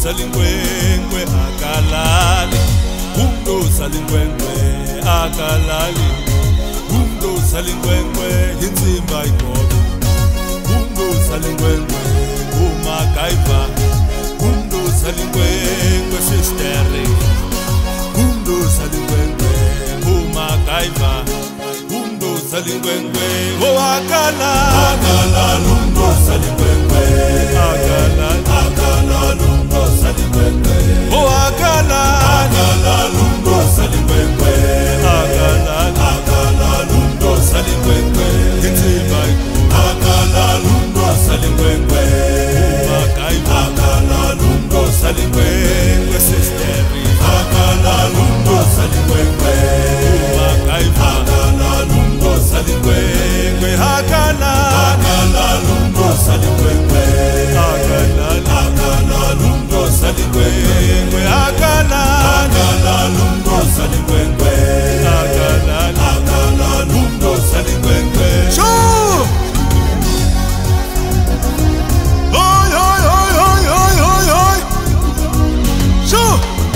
salingwengwe akalali, salingwengwe akalali, salingwengwe inzimba igobe, salingwengwe umagaiva, salingwengwe sisteri, salingwengwe umagaiva, salingwengwe akala salingwengwe akala salingwengwe akala salingwengwe akala salingwengwe inzima akala salingwengwe umagaiva akala salingwengwe sisteri akala salingwengwe umagaiva salingwengwe akala salingwengwe akala salingwengwe akala salingwengwe akala salingwengwe shoo hoy hoy hoy hoy hoy hoy hoy shoo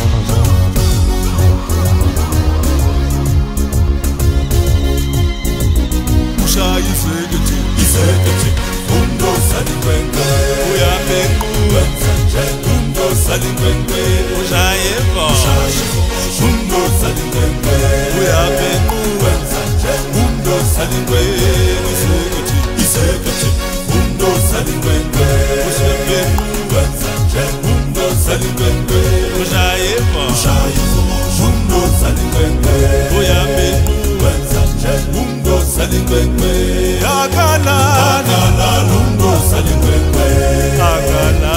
Iseketi, salingwengwe, uyabengu, salingwengwe, ushayeva, salingwengwe, uyabengu, salingwengwe, iseketi, salingwengwe, ushabengu, salingwengwe, ushayeva, salingwengwe, uyabengu, salingwengwe akala salingwengwe akala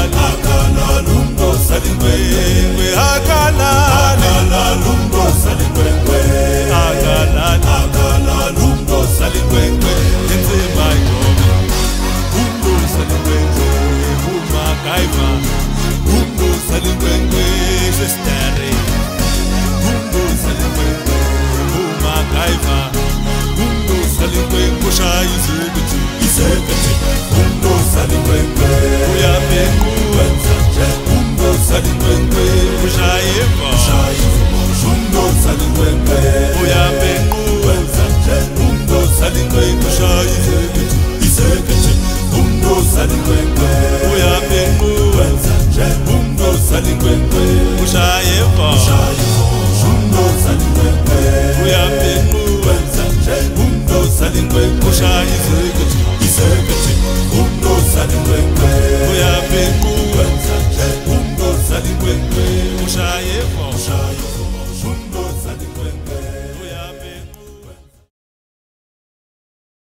salingwengwe akala salingwengwe akala salingwengwe inzima igobe salingwengwe umagaiva salingwengwe sisteri salingwengwe umagaiva salingwengwe shayizeketi salingwengwe uyabengu salingwengwe ushayeva salingwengwe uyabengu salingwengwe shayizeketi salingwengwe uyabengu salingwengwe ushayeva salingwengwe uyabengu salingwengwe ushayizeketi salingwengwe uyabengu salingwengwe ushayeva